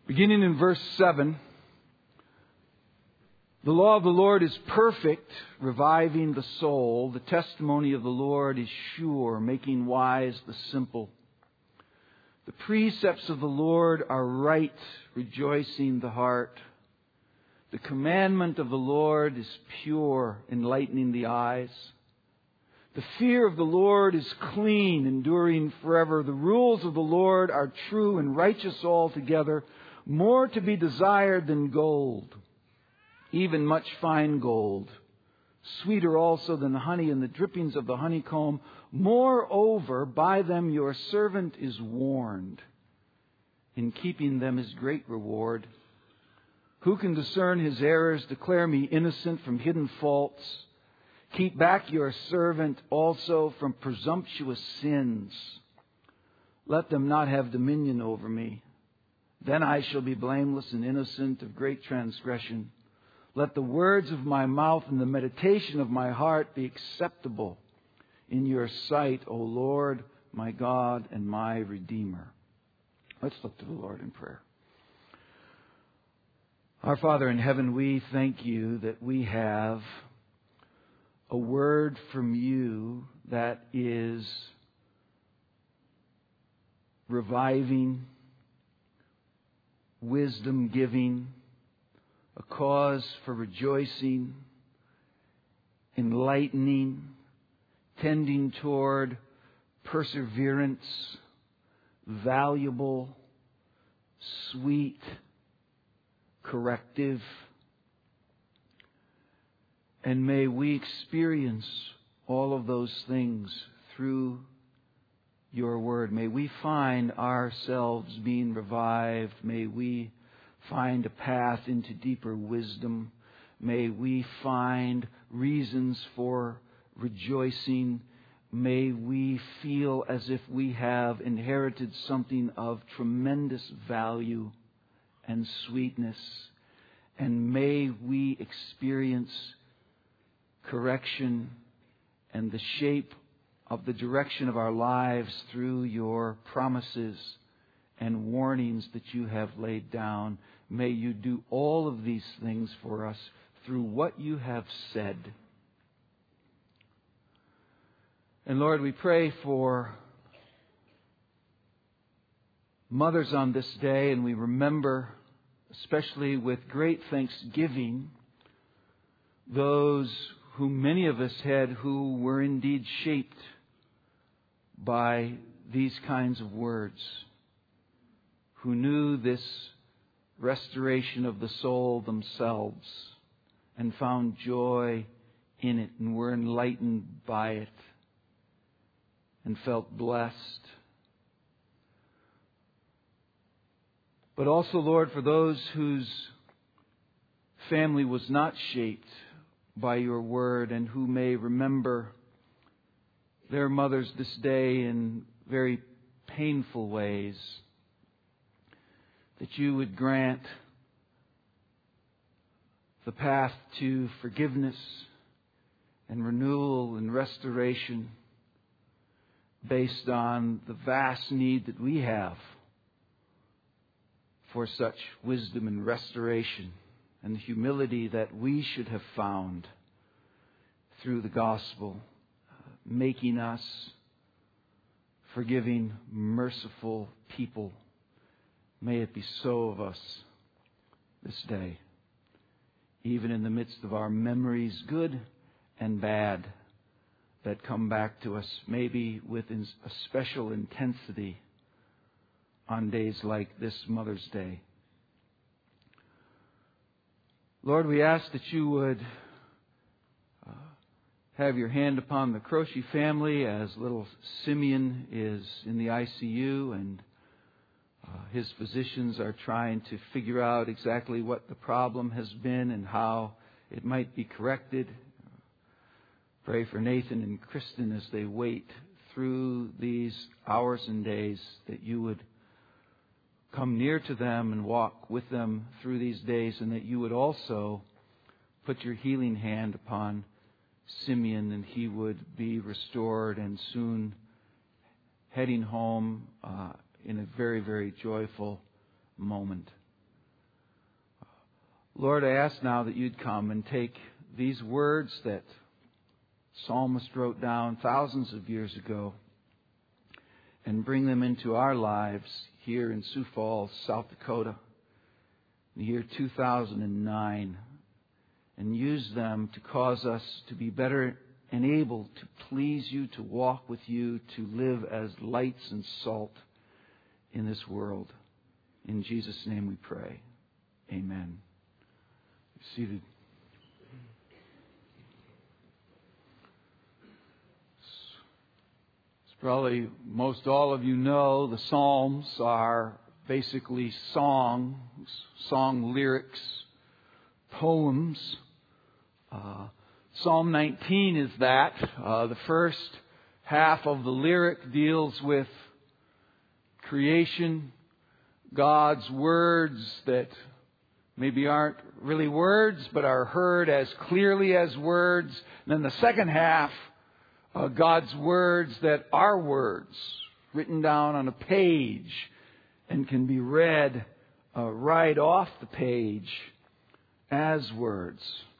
Beginning in verse 7, the law of the Lord is perfect, reviving the soul. The testimony of the Lord is sure, making wise the simple. The precepts of the Lord are right, rejoicing the heart. The commandment of the Lord is pure, enlightening the eyes. The fear of the Lord is clean, enduring forever. The rules of the Lord are true and righteous altogether, more to be desired than gold, even much fine gold, sweeter also than the honey and the drippings of the honeycomb. Moreover, by them your servant is warned. In keeping them is great reward. Who can discern his errors? Declare me innocent from hidden faults. Keep back your servant also from presumptuous sins. Let them not have dominion over me. Then I shall be blameless and innocent of great transgression. Let the words of my mouth and the meditation of my heart be acceptable in your sight, O Lord, my God and my Redeemer. Let's look to the Lord in prayer. Our Father in heaven, we thank you that we have a word from you that is reviving, wisdom-giving, a cause for rejoicing, enlightening, tending toward perseverance, valuable, sweet, corrective. And may we experience all of those things through your word. May we find ourselves being revived. May we find a path into deeper wisdom. May we find reasons for rejoicing. May we feel as if we have inherited something of tremendous value and sweetness. And may we experience correction and the shape of the direction of our lives through your promises and warnings that you have laid down. May you do all of these things for us through what you have said. And Lord, we pray for mothers on this day, and we remember, especially with great thanksgiving, those who many of us had who were indeed shaped by these kinds of words, who knew this restoration of the soul themselves and found joy in it and were enlightened by it and felt blessed. But also, Lord, for those whose family was not shaped by your word and who may remember their mothers this day in very painful ways, that you would grant the path to forgiveness and renewal and restoration based on the vast need that we have for such wisdom and restoration, and the humility that we should have found through the gospel, making us forgiving, merciful people. May it be so of us this day, even in the midst of our memories, good and bad, that come back to us, maybe with a special intensity on days like this Mother's Day. Lord, we ask that you would have your hand upon the Croce family as little Simeon is in the ICU and his physicians are trying to figure out exactly what the problem has been and how it might be corrected. Pray for Nathan and Kristen as they wait through these hours and days, that you would come near to them and walk with them through these days, and that you would also put your healing hand upon Simeon and he would be restored and soon heading home in a very, very joyful moment. Lord, I ask now that you'd come and take these words that psalmist wrote down thousands of years ago and bring them into our lives here in Sioux Falls, South Dakota, in the year 2009, and use them to cause us to be better and able to please you, to walk with you, to live as lights and salt in this world. In Jesus' name we pray. Amen. You're seated. As probably most all of you know, the Psalms are basically song lyrics, poems. Psalm 19 is that. The first half of the lyric deals with creation, God's words that maybe aren't really words, but are heard as clearly as words. And then the second half, God's words that are words, written down on a page and can be read right off the page as words.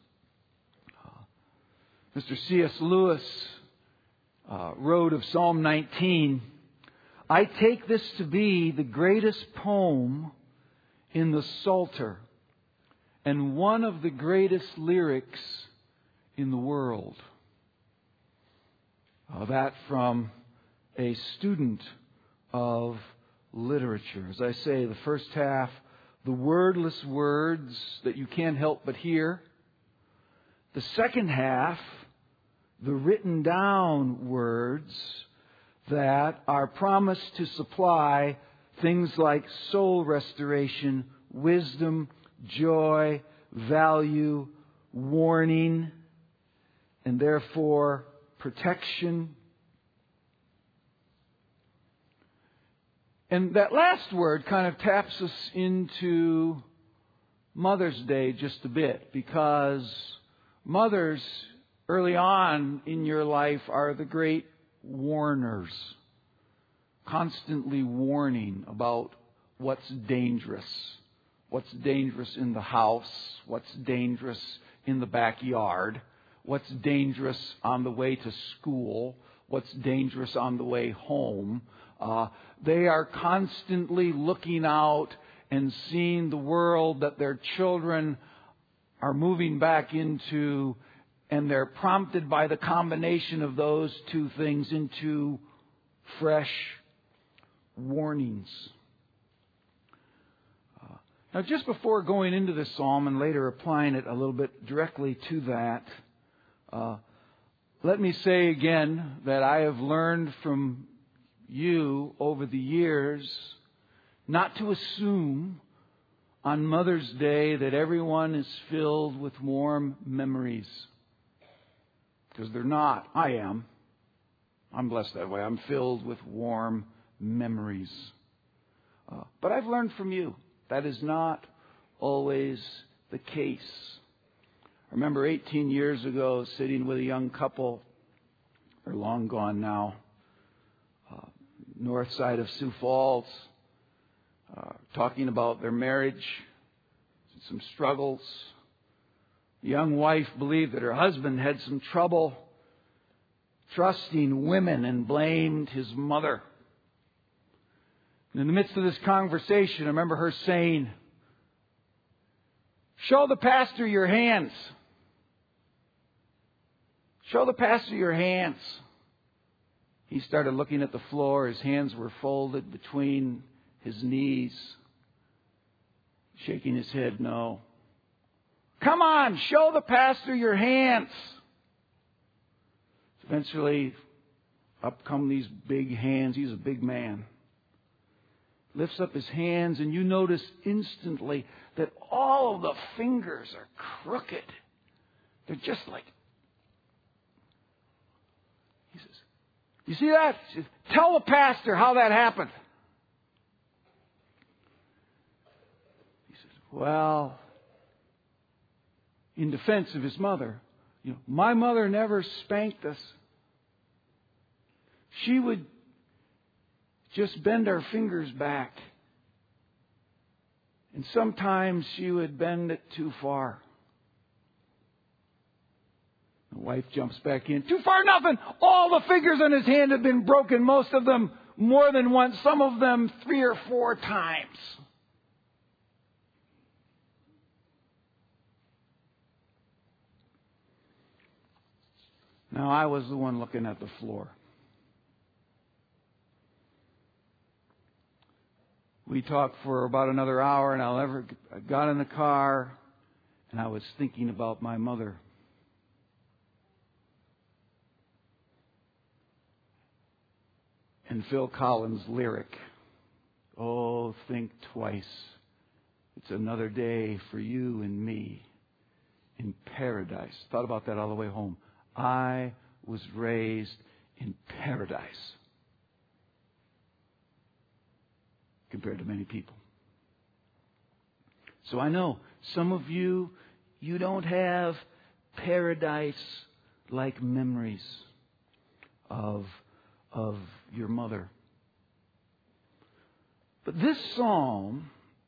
Mr. C.S. Lewis wrote of Psalm 19, "I take this to be the greatest poem in the Psalter and one of the greatest lyrics in the world." That from a student of literature. As I say, the first half, the wordless words that you can't help but hear. The second half, the written down words that are promised to supply things like soul restoration, wisdom, joy, value, warning, and therefore protection. And that last word kind of taps us into Mother's Day just a bit, because mothers early on in your life are the great warners, constantly warning about what's dangerous in the house, what's dangerous in the backyard, what's dangerous on the way to school, what's dangerous on the way home. They are constantly looking out and seeing the world that their children are moving back into, and they're prompted by the combination of those two things into fresh warnings. Now, just before going into this psalm and later applying it a little bit directly to that, let me say again that I have learned from you over the years not to assume on Mother's Day that everyone is filled with warm memories. Because they're not. I am. I'm blessed that way. I'm filled with warm memories. But I've learned from you that is not always the case. I remember 18 years ago sitting with a young couple, they're long gone now, north side of Sioux Falls, talking about their marriage, some struggles. The young wife believed that her husband had some trouble trusting women and blamed his mother. And in the midst of this conversation, I remember her saying, "Show the pastor your hands. Show the pastor your hands." He started looking at the floor. His hands were folded between his knees, shaking his head no. "Come on, show the pastor your hands." Eventually, up come these big hands. He's a big man. Lifts up his hands, and you notice instantly that all of the fingers are crooked. They're just like... He says, "You see that?" He says, "Tell the pastor how that happened." He says, "Well," in defense of his mother, "My mother never spanked us. She would just bend our fingers back And sometimes she would bend it too far. The wife jumps back in. Too far, nothing. All the fingers on his hand have been broken. Most of them more than once. Some of them 3 or 4 times. Now, I was the one looking at the floor. We talked for about another hour, and I got in the car, and I was thinking about my mother. And Phil Collins' lyric, "Oh, think twice. It's another day for you and me in paradise." Thought about that all the way home. I was raised in paradise compared to many people. So I know some of you don't have paradise-like memories of your mother. But this psalm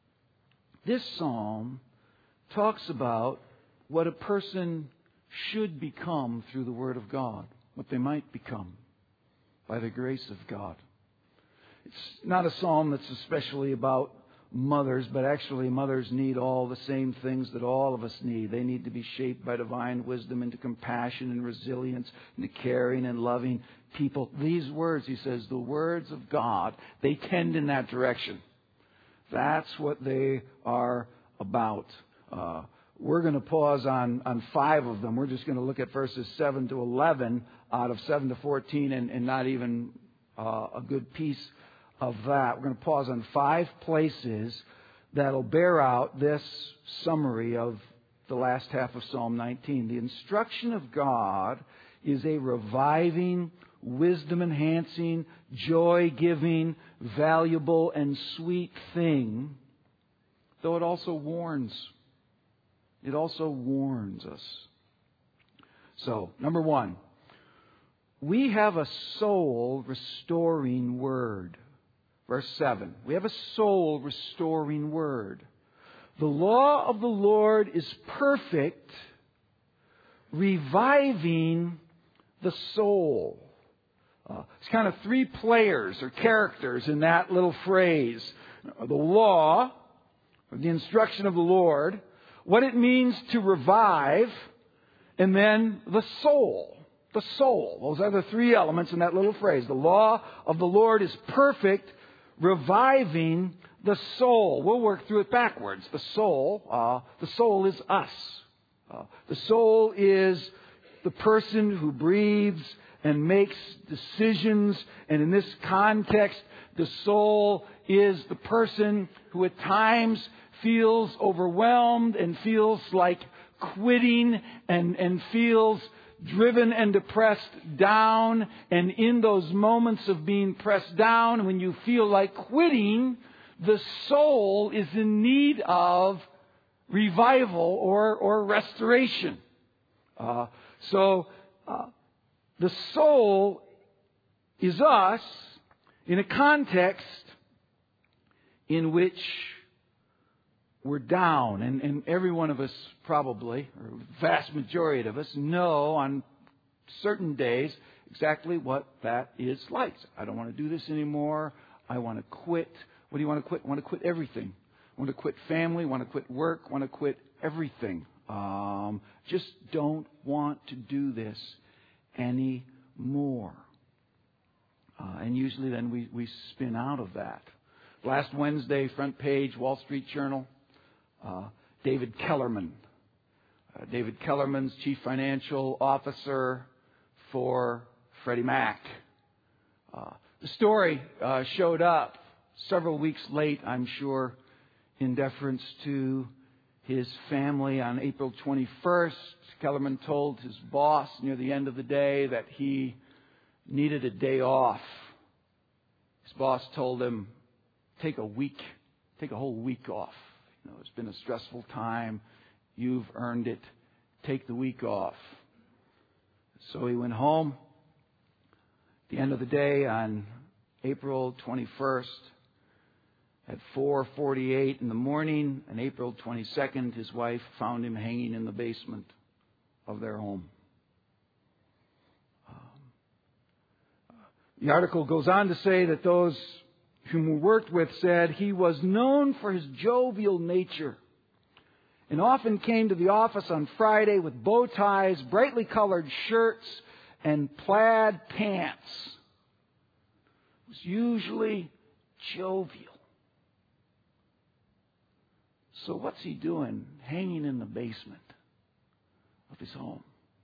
talks about what a person should become through the Word of God, what they might become by the grace of God. It's not a psalm that's especially about mothers, but actually mothers need all the same things that all of us need. They need to be shaped by divine wisdom into compassion and resilience, into caring and loving people. These words, he says, the words of God, they tend in that direction. That's what they are about. We're going to pause on 5 of them. We're just going to look at verses 7 to 11 out of 7 to 14 and not even a good piece of that. We're going to pause on 5 places that'll bear out this summary of the last half of Psalm 19. The instruction of God is a reviving, wisdom-enhancing, joy-giving, valuable, and sweet thing, though it also warns. It also warns us. So, number 1, we have a soul-restoring word. Verse 7, we have a soul-restoring word. The law of the Lord is perfect, reviving the soul. It's kind of 3 players or characters in that little phrase. The law, or the instruction of the Lord, what it means to revive, and then the soul. The soul. Those are the 3 elements in that little phrase. The law of the Lord is perfect, reviving the soul. We'll work through it backwards. The soul is us. The soul is the person who breathes and makes decisions. And in this context, the soul is the person who at times feels overwhelmed and feels like quitting and feels driven and depressed down. And in those moments of being pressed down, when you feel like quitting, the soul is in need of revival or restoration. So the soul is us in a context in which we're down. And every one of us probably, or the vast majority of us, know on certain days exactly what that is like. I don't want to do this anymore. I want to quit. What do you want to quit? I want to quit everything. I want to quit family. I want to quit work. I want to quit everything. Just don't want to do this anymore. And usually then we spin out of that. Last Wednesday, front page, Wall Street Journal, David Kellerman. David Kellerman's Chief Financial Officer for Freddie Mac. The story showed up several weeks late, I'm sure, in deference to his family. On April 21st, Kellerman told his boss near the end of the day that he needed a day off. His boss told him, take a whole week off. It's been a stressful time. You've earned it. Take the week off. So he went home. At the end of the day, on April 21st, At 4:48 in the morning, on April 22nd, his wife found him hanging in the basement of their home. The article goes on to say that those whom we worked with said he was known for his jovial nature and often came to the office on Friday with bow ties, brightly colored shirts, and plaid pants. It was usually jovial. So what's he doing hanging in the basement of his home?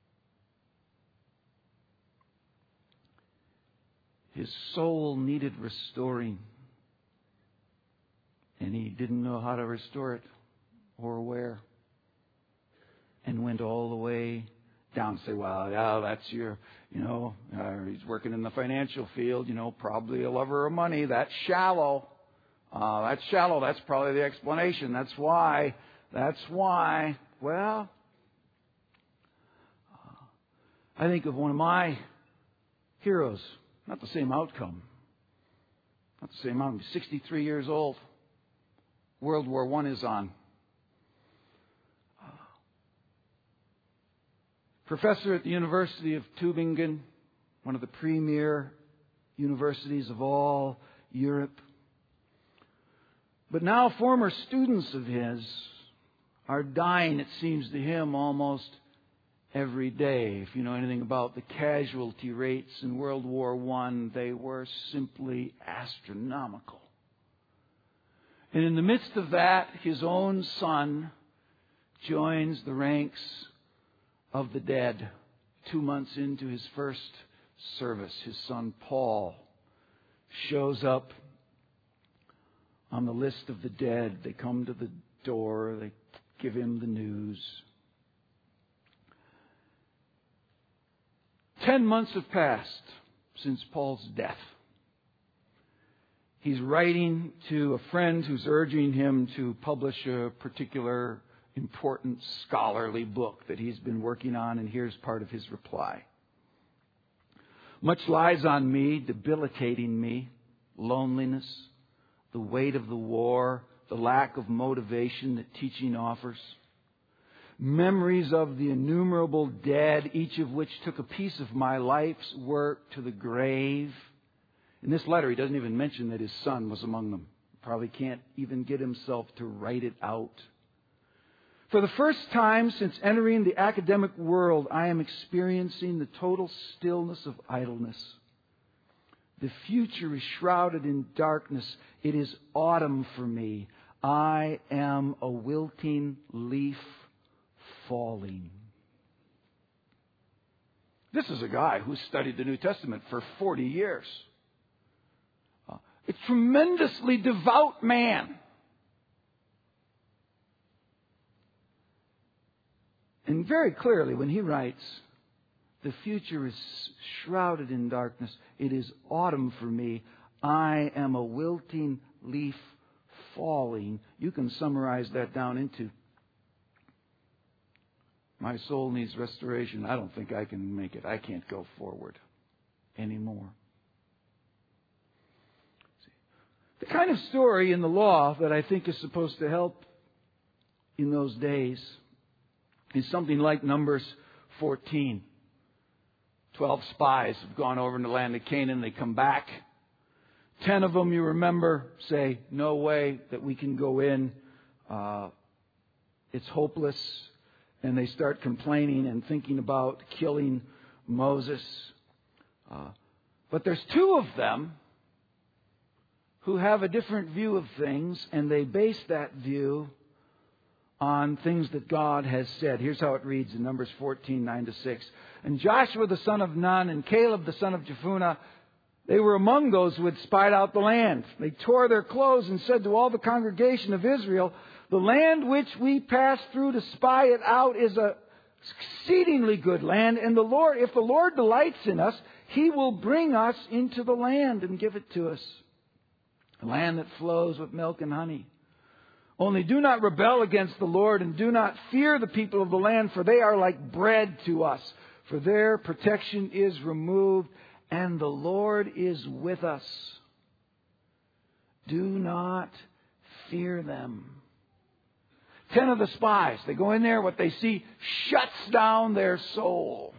His soul needed restoring, and he didn't know how to restore it or where, and went all the way down. Say, well, yeah, that's your, he's working in the financial field, probably a lover of money. That's shallow. That's shallow. That's probably the explanation. That's why. Well, I think of one of my heroes. Not the same outcome. Not the same outcome. 63 years old. World War I is on. Professor at the University of Tübingen, one of the premier universities of all Europe. But now former students of his are dying, it seems to him, almost every day. If you know anything about the casualty rates in World War I, they were simply astronomical. And in the midst of that, his own son joins the ranks of the dead 2 months into his first service. His son Paul shows up on the list of the dead. They come to the door. They give him the news. 10 months have passed since Paul's death. He's writing to a friend who's urging him to publish a particular important scholarly book that he's been working on, and here's part of his reply. Much lies on me, debilitating me, loneliness, the weight of the war, the lack of motivation that teaching offers. Memories of the innumerable dead, each of which took a piece of my life's work to the grave. In this letter, he doesn't even mention that his son was among them. Probably can't even get himself to write it out. For the first time since entering the academic world, I am experiencing the total stillness of idleness. The future is shrouded in darkness. It is autumn for me. I am a wilting leaf falling. This is a guy who studied the New Testament for 40 years. A tremendously devout man. And very clearly when he writes, the future is shrouded in darkness. It is autumn for me. I am a wilting leaf falling. You can summarize that down into, my soul needs restoration. I don't think I can make it. I can't go forward anymore. The kind of story in the law that I think is supposed to help in those days is something like Numbers 14. 12 spies have gone over in the land of Canaan. They come back. 10 of them, you remember, say, no way that we can go in. It's hopeless. And they start complaining and thinking about killing Moses. But there's 2 of them who have a different view of things, and they base that view on things that God has said. Here's how it reads in Numbers 14, 9-6. And Joshua the son of Nun and Caleb the son of Jephunneh, they were among those who had spied out the land. They tore their clothes and said to all the congregation of Israel, the land which we passed through to spy it out is a exceedingly good land, and the Lord, if the Lord delights in us, He will bring us into the land and give it to us. A land that flows with milk and honey. Only do not rebel against the Lord, and do not fear the people of the land, for they are like bread to us. For their protection is removed, and the Lord is with us. Do not fear them. 10 of the spies, they go in there, what they see shuts down their soul.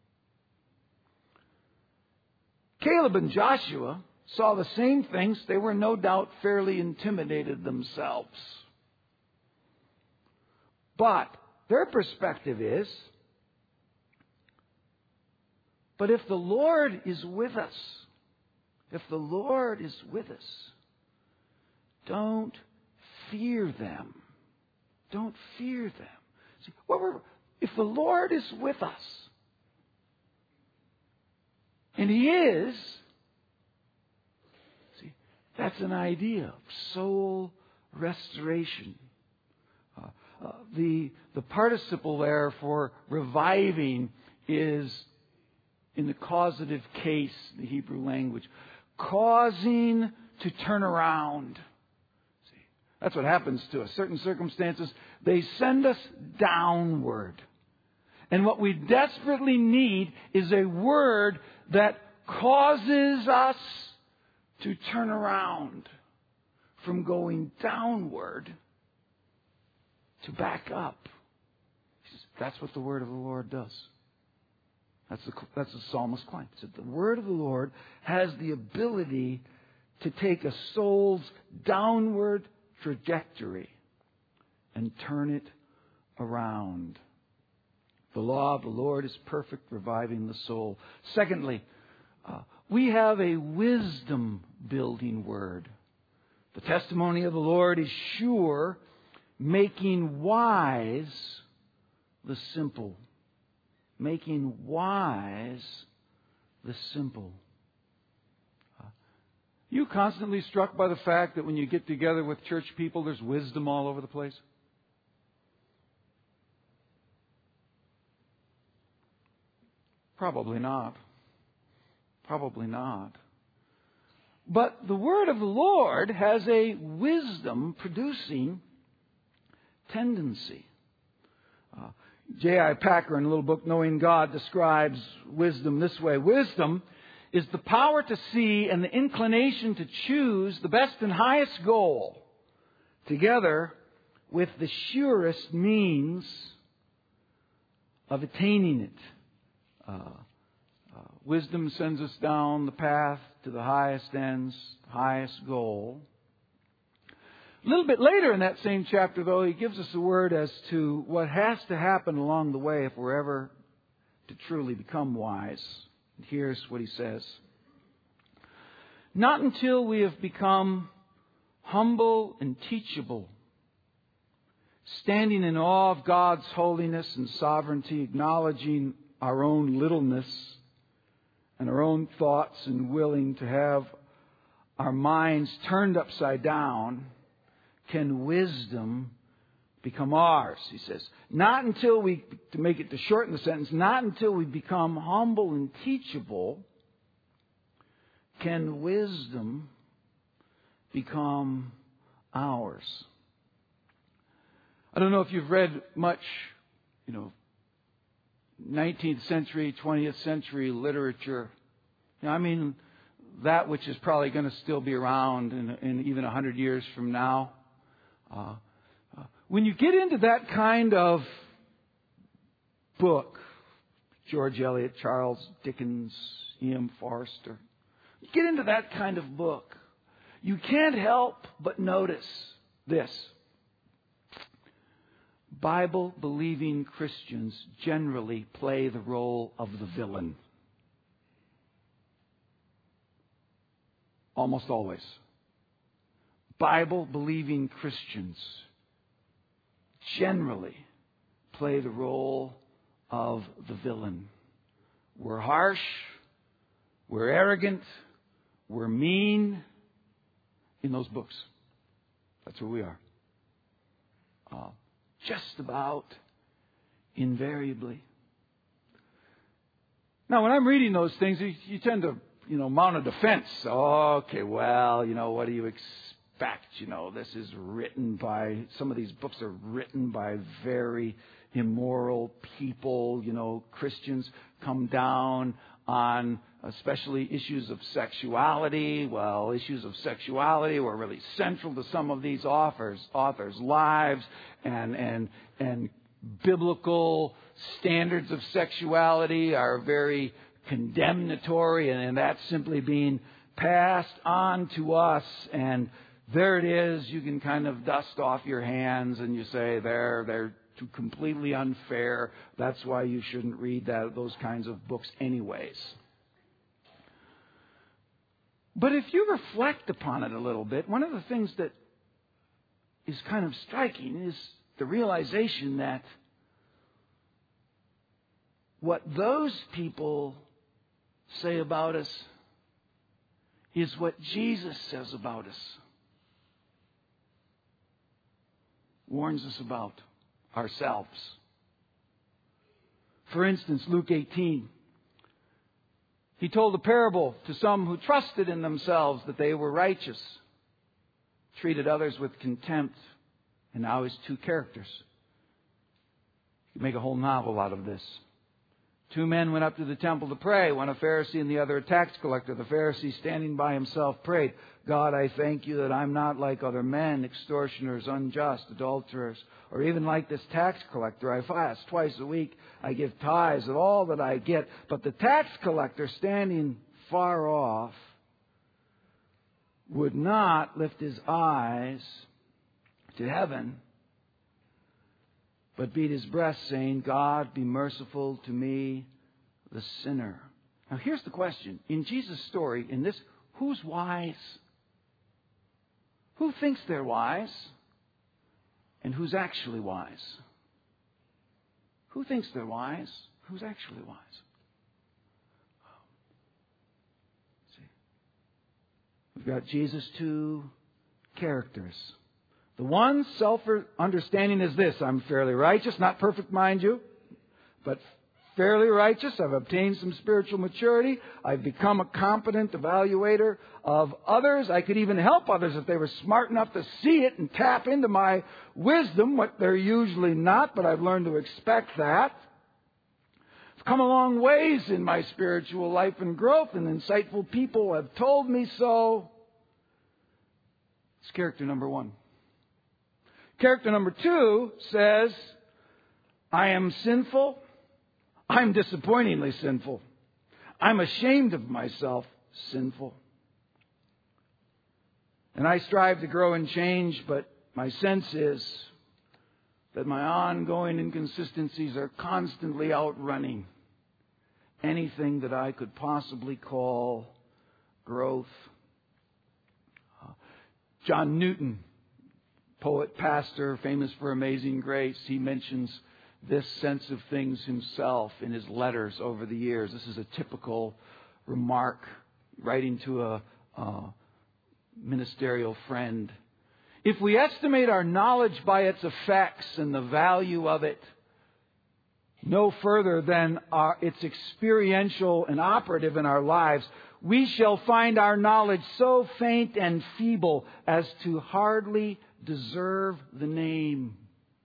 Caleb and Joshua saw the same things. They were no doubt fairly intimidated themselves. But their perspective is, but if the Lord is with us, don't fear them. Don't fear them. See, if the Lord is with us, and He is, see, that's an idea of soul restoration. The participle there for reviving is in the causative case, the Hebrew language, causing to turn around. See, that's what happens to us. Certain circumstances, they send us downward. And what we desperately need is a word that causes us to turn around from going downward to back up. That's what the word of the Lord does. That's the psalmist claim. He said the word of the Lord has the ability to take a soul's downward trajectory and turn it around. The law of the Lord is perfect, reviving the soul. Secondly, we have a wisdom-building word. The testimony of the Lord is sure, making wise the simple. Making wise the simple. You constantly struck by the fact that when you get together with church people, there's wisdom all over the place? Probably not. Probably not. But the word of the Lord has a wisdom-producing tendency. J.I. Packer, in a little book, Knowing God, describes wisdom this way. Wisdom is the power to see and the inclination to choose the best and highest goal, together with the surest means of attaining it. Wisdom sends us down the path to the highest ends, highest goal. A little bit later in that same chapter, though, he gives us a word as to what has to happen along the way if we're ever to truly become wise. And here's what he says. Not until we have become humble and teachable, standing in awe of God's holiness and sovereignty, acknowledging our own littleness and our own thoughts and willing to have our minds turned upside down, can wisdom become ours, he says. Not until we, to shorten the sentence, not until we become humble and teachable can wisdom become ours. I don't know if you've read much, 19th century, 20th century literature. That which is probably going to still be around in even 100 years from now. When you get into that kind of book, George Eliot, Charles Dickens, E.M. Forster, you get into that kind of book, you can't help but notice this. Bible-believing Christians generally play the role of the villain. Almost always. Bible-believing Christians generally play the role of the villain. We're harsh, we're arrogant, we're mean in those books. That's who we are. Just about invariably. Now, when I'm reading those things, you tend to, mount a defense. Okay, well, what do you expect? expect. This is written by, some of these books are written by very immoral people. Christians come down on especially issues of sexuality. Well, issues of sexuality were really central to some of these authors' lives, and biblical standards of sexuality are very condemnatory, and that's simply being passed on to us. And there it is. You can kind of dust off your hands and you say they're too completely unfair. That's why you shouldn't read those kinds of books anyways. But if you reflect upon it a little bit, one of the things that is kind of striking is the realization that what those people say about us is what Jesus says about us. Warns us about ourselves. For instance, Luke 18. He told a parable to some who trusted in themselves that they were righteous, treated others with contempt, and now his two characters. You can make a whole novel out of this. Two men went up to the temple to pray, one a Pharisee and the other a tax collector. The Pharisee, standing by himself, prayed, God, I thank you that I'm not like other men, extortioners, unjust, adulterers, or even like this tax collector. I fast twice a week. I give tithes of all that I get. But the tax collector, standing far off, would not lift his eyes to heaven, but beat his breast, saying, God, be merciful to me, the sinner. Now here's the question. In Jesus' story, in this, who's wise? Who thinks they're wise? And who's actually wise? Who thinks they're wise? Who's actually wise? See, we've got Jesus' two characters. The one self-understanding is this: I'm fairly righteous, not perfect, mind you, but fairly righteous. I've obtained some spiritual maturity. I've become a competent evaluator of others. I could even help others if they were smart enough to see it and tap into my wisdom, what they're usually not, but I've learned to expect that. I've come a long ways in my spiritual life and growth, and insightful people have told me so. It's character number one. Character number two says, I am sinful. I'm disappointingly sinful. I'm ashamed of myself, sinful. And I strive to grow and change, but my sense is that my ongoing inconsistencies are constantly outrunning anything that I could possibly call growth. John Newton, poet, pastor, famous for Amazing Grace, he mentions this sense of things himself in his letters over the years. This is a typical remark, writing to a ministerial friend. If we estimate our knowledge by its effects and the value of it no further than its experiential and operative in our lives, we shall find our knowledge so faint and feeble as to hardly deserve the name.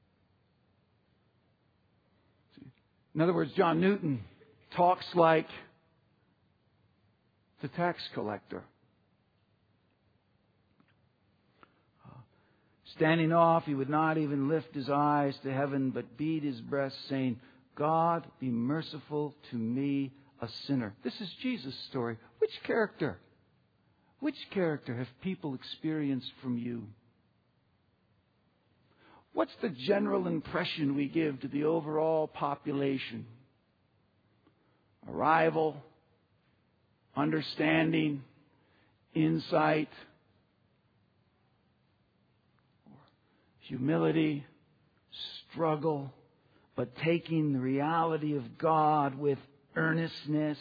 In other words, John Newton talks like the tax collector. Standing off, he would not even lift his eyes to heaven, but beat his breast, saying, God, be merciful to me, a sinner. This is Jesus' story. Which character have people experienced from you? What's the general impression we give to the overall population? Arrival, understanding, insight, humility, struggle, but taking the reality of God with earnestness.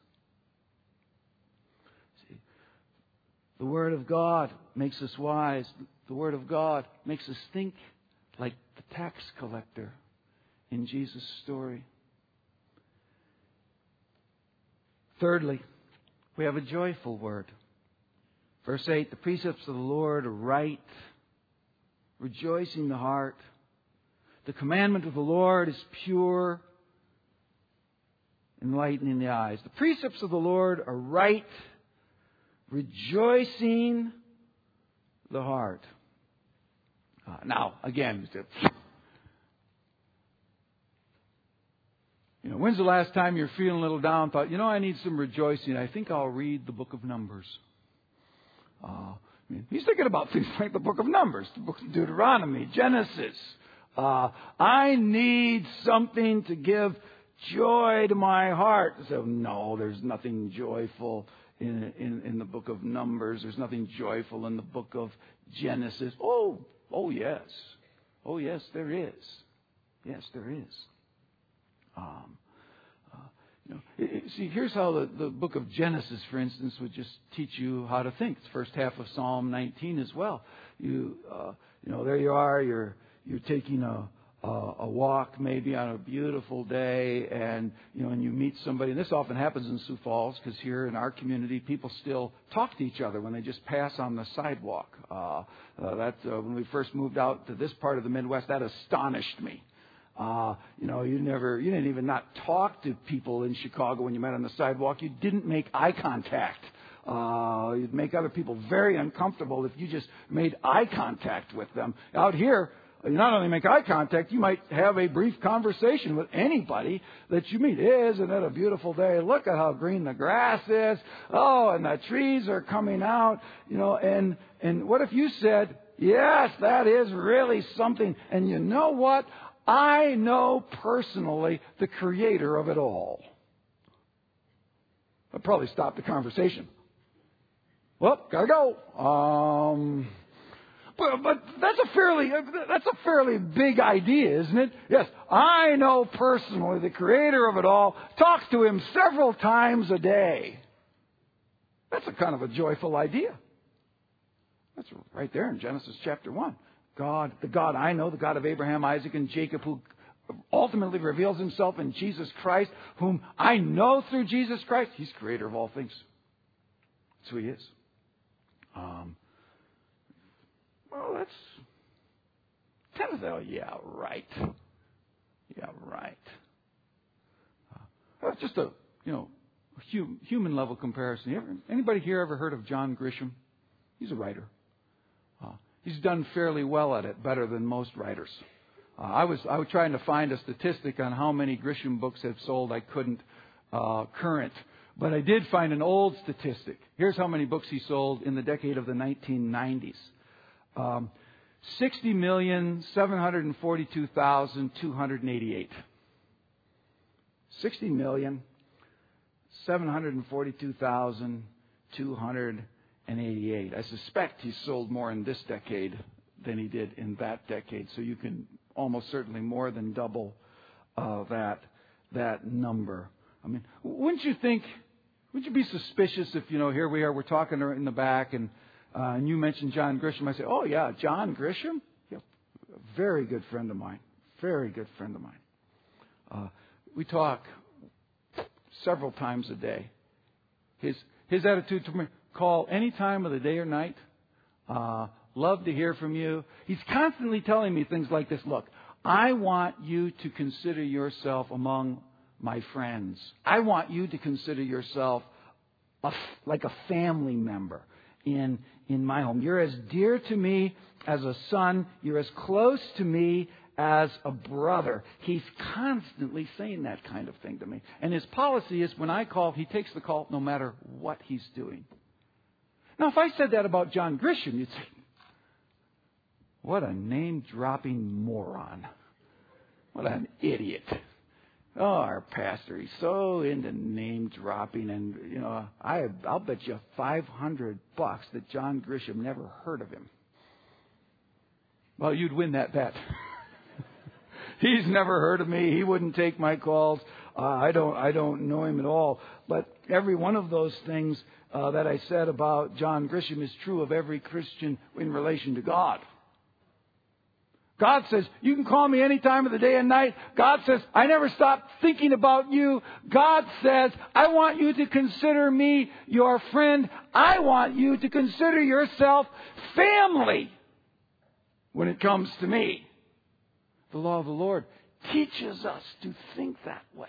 See, the Word of God makes us wise. The Word of God makes us think like the tax collector in Jesus' story. Thirdly, we have a joyful word. Verse 8, the precepts of the Lord are right, rejoicing the heart. The commandment of the Lord is pure, enlightening the eyes. The precepts of the Lord are right, rejoicing the heart. Now, again, when's the last time you're feeling a little down, thought, I need some rejoicing. I think I'll read the book of Numbers. He's thinking about things like the book of Numbers, the book of Deuteronomy, Genesis. I need something to give joy to my heart. So no, there's nothing joyful in the book of Numbers. There's nothing joyful in the book of Genesis. Oh yes. Oh yes, there is. Yes, there is. See, here's how the book of Genesis, for instance, would just teach you how to think. It's the first half of Psalm 19 as well. There you are. You're taking a walk maybe on a beautiful day, and you meet somebody. And this often happens in Sioux Falls because here in our community, people still talk to each other when they just pass on the sidewalk. When we first moved out to this part of the Midwest, that astonished me. You didn't even not talk to people in Chicago when you met on the sidewalk. You didn't make eye contact. You'd make other people very uncomfortable if you just made eye contact with them. Out here, you not only make eye contact, you might have a brief conversation with anybody that you meet. Isn't it a beautiful day? Look at how green the grass is. Oh, and the trees are coming out. And what if you said, yes, that is really something. And you know what? I know personally the creator of it all. I'd probably stop the conversation. Well, gotta go. But that's a fairly big idea, isn't it? Yes, I know personally the creator of it all. Talks to him several times a day. That's a kind of a joyful idea. That's right there in Genesis chapter 1. God, the God I know, the God of Abraham, Isaac, and Jacob, who ultimately reveals himself in Jesus Christ, whom I know through Jesus Christ. He's creator of all things. That's who he is. That's kind of, yeah, right. Yeah, right. That's just a, human level comparison. Anybody here ever heard of John Grisham? He's a writer. He's done fairly well at it, better than most writers. I was trying to find a statistic on how many Grisham books have sold. I couldn't current, but I did find an old statistic. Here's how many books he sold in the decade of the 1990s: 60,742,288. 60,742,288. I suspect he sold more in this decade than he did in that decade. So you can almost certainly more than double that number. I mean, wouldn't you be suspicious if, here we are, we're talking in the back, and you mentioned John Grisham. I say, oh yeah, John Grisham? Yeah, a very good friend of mine. Very good friend of mine. We talk several times a day. His attitude to me, call any time of the day or night. Love to hear from you. He's constantly telling me things like this. Look, I want you to consider yourself among my friends. I want you to consider yourself like a family member in my home. You're as dear to me as a son. You're as close to me as a brother. He's constantly saying that kind of thing to me. And his policy is when I call, he takes the call no matter what he's doing. Now, if I said that about John Grisham, you'd say, what a name-dropping moron. What an idiot. Oh, our pastor, he's so into name-dropping. And, I'll bet you $500 that John Grisham never heard of him. Well, you'd win that bet. He's never heard of me. He wouldn't take my calls. I don't know him at all. But every one of those things that I said about John Grisham is true of every Christian in relation to God. God says, you can call me any time of the day and night. God says, I never stop thinking about you. God says, I want you to consider me your friend. I want you to consider yourself family when it comes to me. The law of the Lord teaches us to think that way.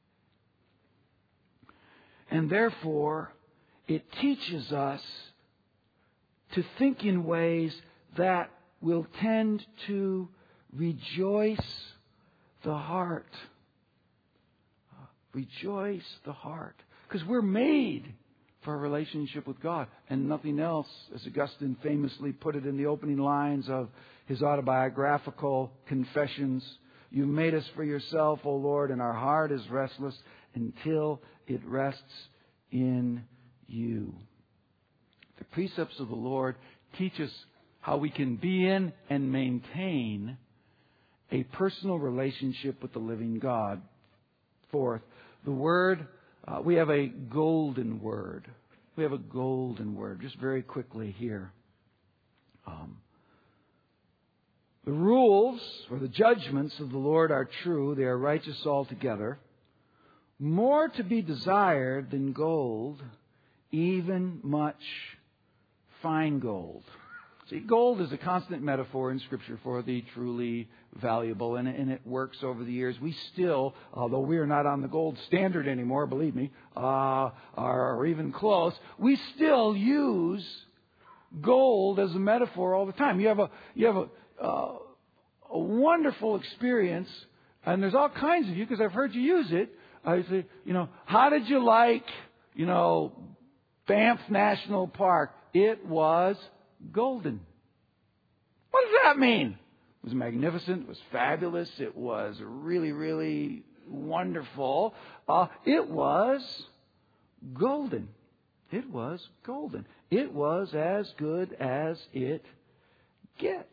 And therefore, it teaches us to think in ways that will tend to rejoice the heart. Rejoice the heart. Because we're made for a relationship with God and nothing else, as Augustine famously put it in the opening lines of his autobiographical Confessions. You've made us for yourself, O Lord, and our heart is restless until it rests in you. The precepts of the Lord teach us how we can be in and maintain a personal relationship with the living God. Fourth, the Word, we have a golden Word. We have a golden Word. Just very quickly here. The rules or the judgments of the Lord are true. They are righteous altogether. More to be desired than gold, even much fine gold. See, gold is a constant metaphor in Scripture for the truly valuable, and it works over the years. We still, although we are not on the gold standard anymore, believe me, or even close, we still use gold as a metaphor all the time. You have a wonderful experience, and there's all kinds of you, because I've heard you use it. I say, how did you like, Banff National Park? It was golden. What does that mean? It was magnificent. It was fabulous. It was really, really wonderful. It was golden. It was golden. It was as good as it gets.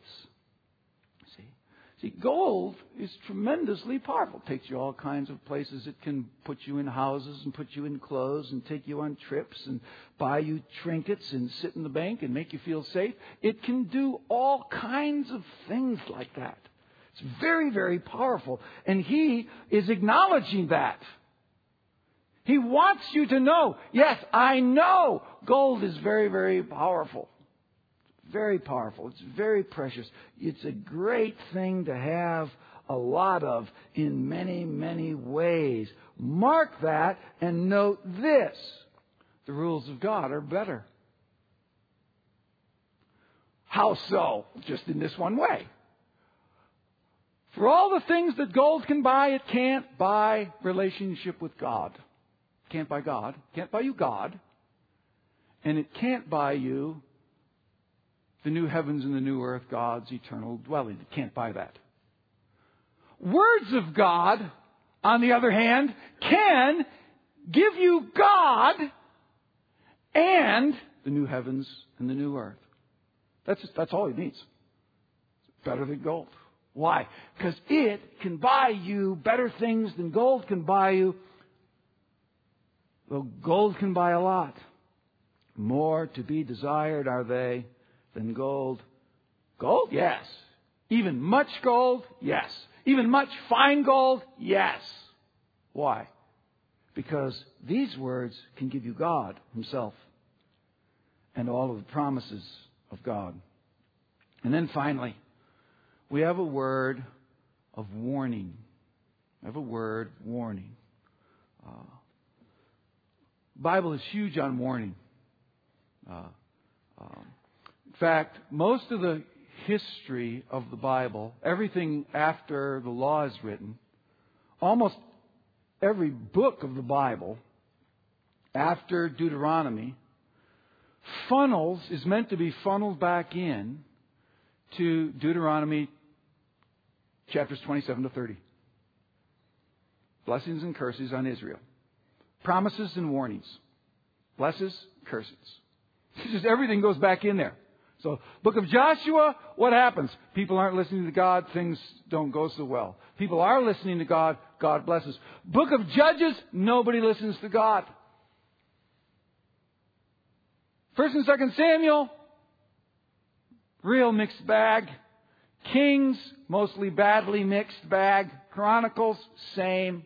See, gold is tremendously powerful. It takes you all kinds of places. It can put you in houses and put you in clothes and take you on trips and buy you trinkets and sit in the bank and make you feel safe. It can do all kinds of things like that. It's very, very powerful. And He is acknowledging that. He wants you to know, yes, I know gold is very, very powerful. Very powerful. It's very precious. It's a great thing to have a lot of in many, many ways. Mark that and note this. The rules of God are better. How so? Just in this one way. For all the things that gold can buy, it can't buy relationship with God. It can't buy God. It can't buy you God. And it can't buy you the new heavens and the new earth, God's eternal dwelling. It can't buy that. Words of God, on the other hand, can give you God and the new heavens and the new earth. That's all He needs. It's better than gold. Why? Because it can buy you better things than gold can buy you. Though gold can buy a lot. More to be desired are they than gold. Gold? Yes. Even much gold? Yes. Even much fine gold? Yes. Why? Because these words can give you God Himself and all of the promises of God. And then finally, we have a word of warning. We have a word, warning. The Bible is huge on warning. In fact, most of the history of the Bible, everything after the law is written, almost every book of the Bible after Deuteronomy is meant to be funneled back in to Deuteronomy chapters 27 to 30. Blessings and curses on Israel. Promises and warnings. Blesses, curses. It's just everything goes back in there. So, book of Joshua, what happens? People aren't listening to God, things don't go so well. People are listening to God, God blesses. Book of Judges, nobody listens to God. 1 and 2 Samuel, real mixed bag. Kings, mostly badly mixed bag. Chronicles, same.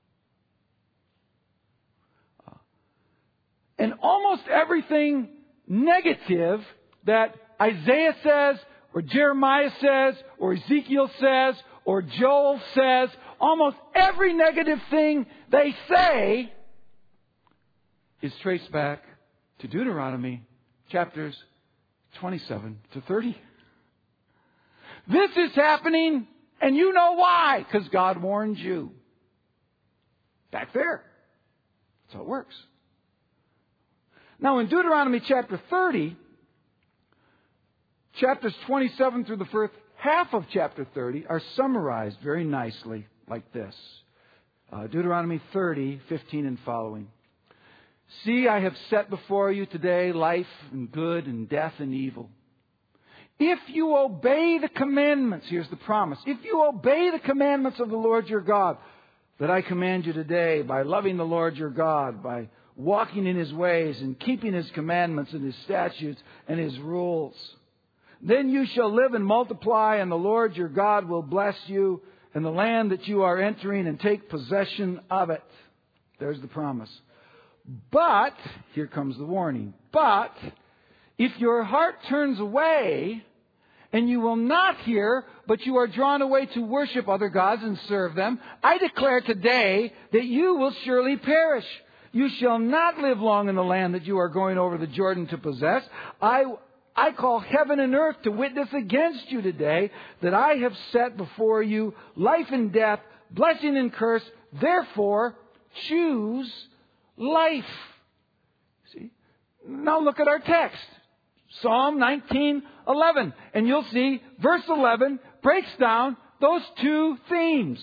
And almost everything negative that Isaiah says, or Jeremiah says, or Ezekiel says, or Joel says, almost every negative thing they say is traced back to Deuteronomy chapters 27 to 30. This is happening, and you know why, because God warned you. Back there. That's how it works. Now in Deuteronomy chapter 30, chapters 27 through the first half of chapter 30 are summarized very nicely like this. Deuteronomy 30, 15 and following. See, I have set before you today life and good and death and evil. If you obey the commandments, here's the promise. If you obey the commandments of the Lord your God that I command you today by loving the Lord your God, by walking in His ways and keeping His commandments and His statutes and His rules, then you shall live and multiply, and the Lord your God will bless you in the land that you are entering, and take possession of it. There's the promise. But, here comes the warning, but if your heart turns away and you will not hear, but you are drawn away to worship other gods and serve them, I declare today that you will surely perish. You shall not live long in the land that you are going over the Jordan to possess. I call heaven and earth to witness against you today that I have set before you life and death, blessing and curse. Therefore, choose life. See? Now look at our text. Psalm 19:11. And you'll see verse 11 breaks down those two themes.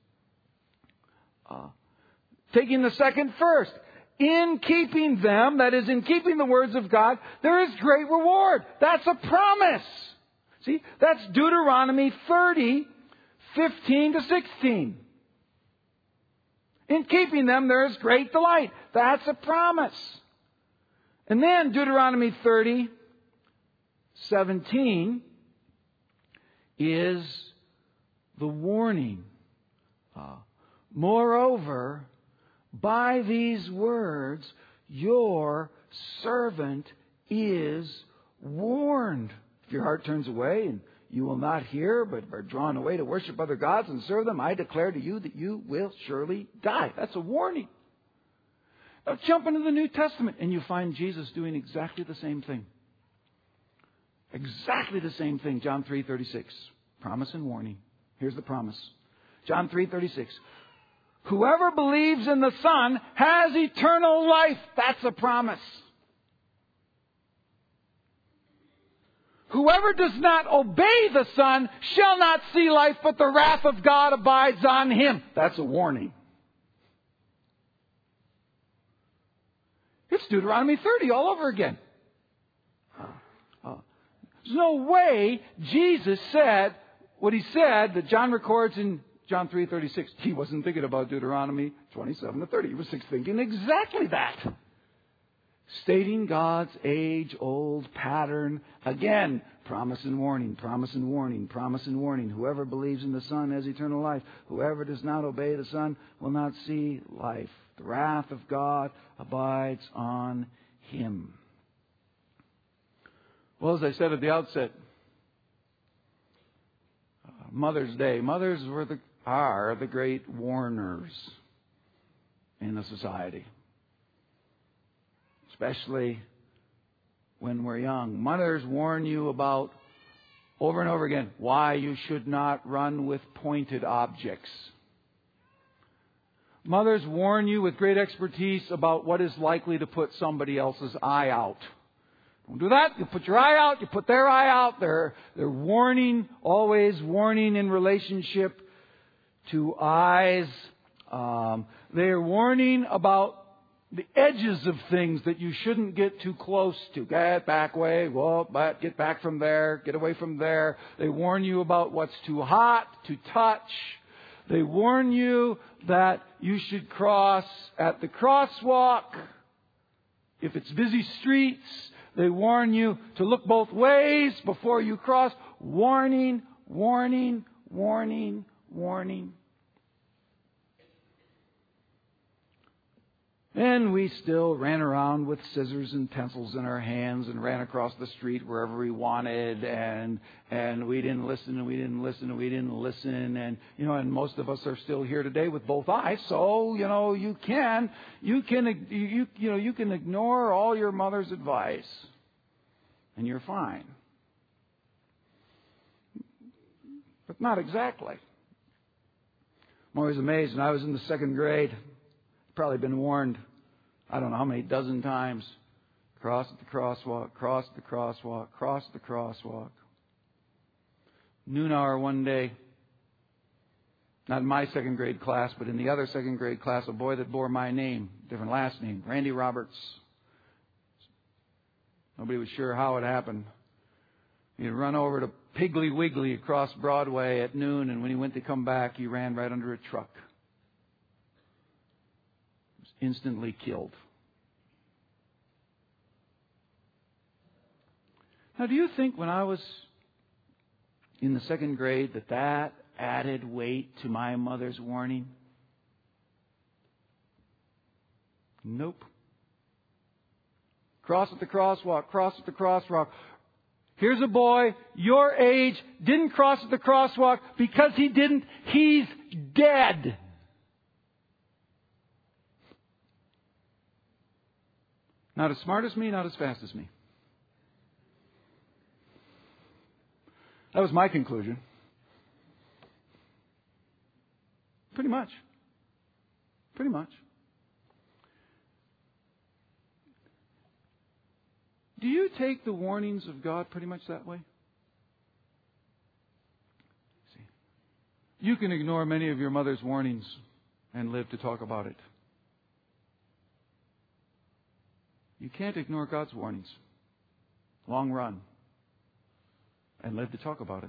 Taking the second first. In keeping them, that is, in keeping the words of God, there is great reward. That's a promise. See, that's Deuteronomy 30, 15 to 16. In keeping them, there is great delight. That's a promise. And then Deuteronomy 30, 17 is the warning. Moreover, by these words, your servant is warned. If your heart turns away and you will not hear, but are drawn away to worship other gods and serve them, I declare to you that you will surely die. That's a warning. Now jump into the New Testament and you find Jesus doing exactly the same thing. Exactly the same thing. John 3:36. Promise and warning. Here's the promise. John 3:36. Whoever believes in the Son has eternal life. That's a promise. Whoever does not obey the Son shall not see life, but the wrath of God abides on him. That's a warning. It's Deuteronomy 30 all over again. There's no way Jesus said what He said that John records in John 3:36. He wasn't thinking about Deuteronomy 27 to 30. He was thinking exactly that. Stating God's age-old pattern. Again, promise and warning, promise and warning, promise and warning. Whoever believes in the Son has eternal life. Whoever does not obey the Son will not see life. The wrath of God abides on him. Well, as I said at the outset, Mother's Day. Mothers are the great warners in the society. Especially when we're young. Mothers warn you about, over and over again, why you should not run with pointed objects. Mothers warn you with great expertise about what is likely to put somebody else's eye out. Don't do that. You put your eye out. You put their eye out. They're warning, always warning in relationship to eyes. They're warning about the edges of things that you shouldn't get too close to. Get back away. Well, but get back from there. Get away from there. They warn you about what's too hot to touch. They warn you that you should cross at the crosswalk. If it's busy streets, they warn you to look both ways before you cross. Warning, Warning, warning, warning. And we still ran around with scissors and pencils in our hands and ran across the street wherever we wanted, and we didn't listen and we didn't listen and we didn't listen, and and most of us are still here today with both eyes, so you can ignore all your mother's advice and you're fine. But not exactly. I'm always amazed. When I was in the second grade, probably been warned, I don't know how many dozen times. Cross at the crosswalk, cross at the crosswalk, cross at the crosswalk. Noon hour one day, not in my second grade class, but in the other second grade class, a boy that bore my name, different last name, Randy Roberts. Nobody was sure how it happened. He'd run over to Piggly Wiggly across Broadway at noon, and when he went to come back, he ran right under a truck. Instantly killed. Now, do you think when I was in the second grade that added weight to my mother's warning? Nope. Cross at the crosswalk, cross at the crosswalk. Here's a boy your age didn't cross at the crosswalk because he didn't. He's dead. Not as smart as me, not as fast as me. That was my conclusion. Pretty much. Pretty much. Do you take the warnings of God pretty much that way? See, you can ignore many of your mother's warnings and live to talk about it. You can't ignore God's warnings. Long run. And live to talk about it.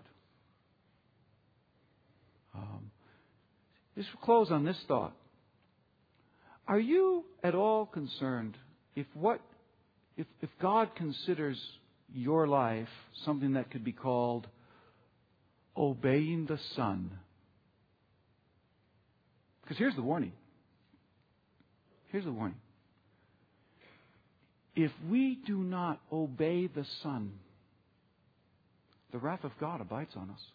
Just to close on this thought. Are you at all concerned if God considers your life something that could be called obeying the Son? Because here's the warning. Here's the warning. If we do not obey the Son, the wrath of God abides on us.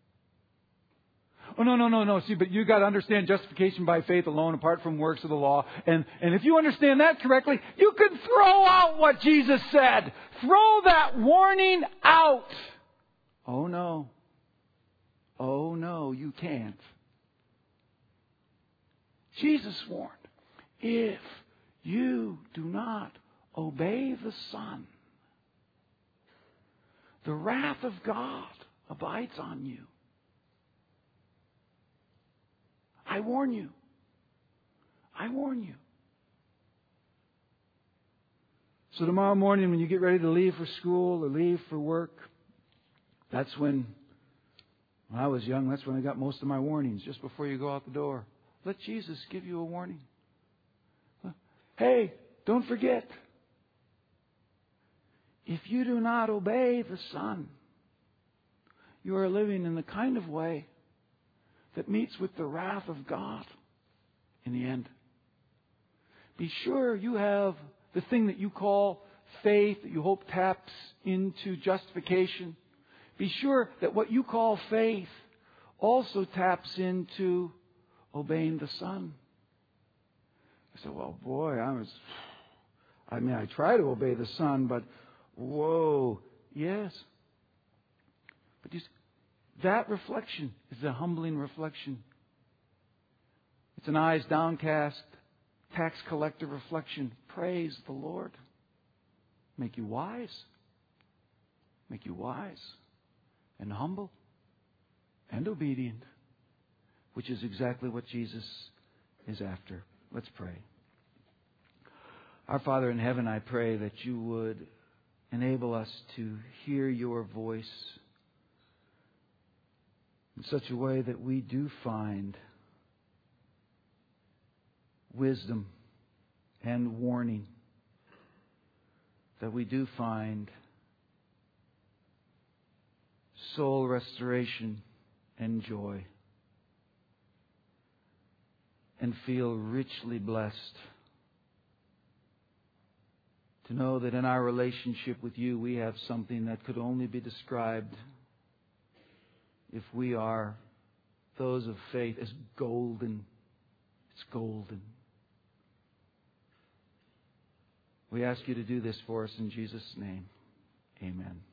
Oh, no. See, but you got to understand justification by faith alone, apart from works of the law. And if you understand that correctly, you can throw out what Jesus said. Throw that warning out. Oh, no. Oh, no, you can't. Jesus warned, if you do not obey the Son, the wrath of God abides on you. I warn you. I warn you. So tomorrow morning when you get ready to leave for school or leave for work, that's when I was young, that's when I got most of my warnings, just before you go out the door. Let Jesus give you a warning. Hey, don't forget. If you do not obey the Son, you are living in the kind of way that meets with the wrath of God in the end. Be sure you have the thing that you call faith, that you hope taps into justification. Be sure that what you call faith also taps into obeying the Son. I said, well, boy, I try to obey the Son, but whoa, yes. But that reflection is a humbling reflection. It's an eyes downcast, tax collector reflection. Praise the Lord. Make you wise. Make you wise and humble and obedient, which is exactly what Jesus is after. Let's pray. Our Father in heaven, I pray that you would enable us to hear your voice in such a way that we do find wisdom and warning, that we do find soul restoration and joy, and feel richly blessed to know that in our relationship with you we have something that could only be described, if we are those of faith, as golden. It's golden. We ask you to do this for us in Jesus' name. Amen.